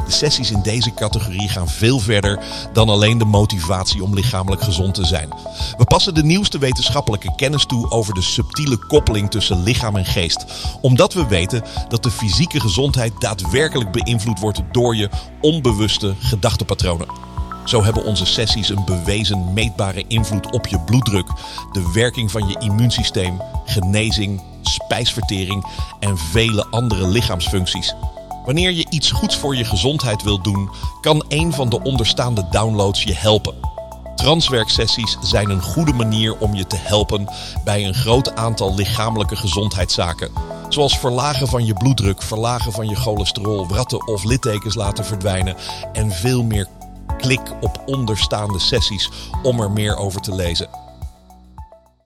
De sessies in deze categorie gaan veel verder dan alleen de motivatie om lichamelijk gezond te zijn. We passen de nieuwste wetenschappelijke kennis toe over de subtiele koppeling tussen lichaam en geest. Omdat we weten dat de fysieke gezondheid daadwerkelijk beïnvloed wordt door je onbewuste gedachtepatronen. Zo hebben onze sessies een bewezen meetbare invloed op je bloeddruk, de werking van je immuunsysteem, genezing, spijsvertering en vele andere lichaamsfuncties. Wanneer je iets goeds voor je gezondheid wilt doen, kan een van de onderstaande downloads je helpen. Transwerksessies zijn een goede manier om je te helpen bij een groot aantal lichamelijke gezondheidszaken. Zoals verlagen van je bloeddruk, verlagen van je cholesterol, wratten of littekens laten verdwijnen en veel meer. Klik op onderstaande sessies om er meer over te lezen.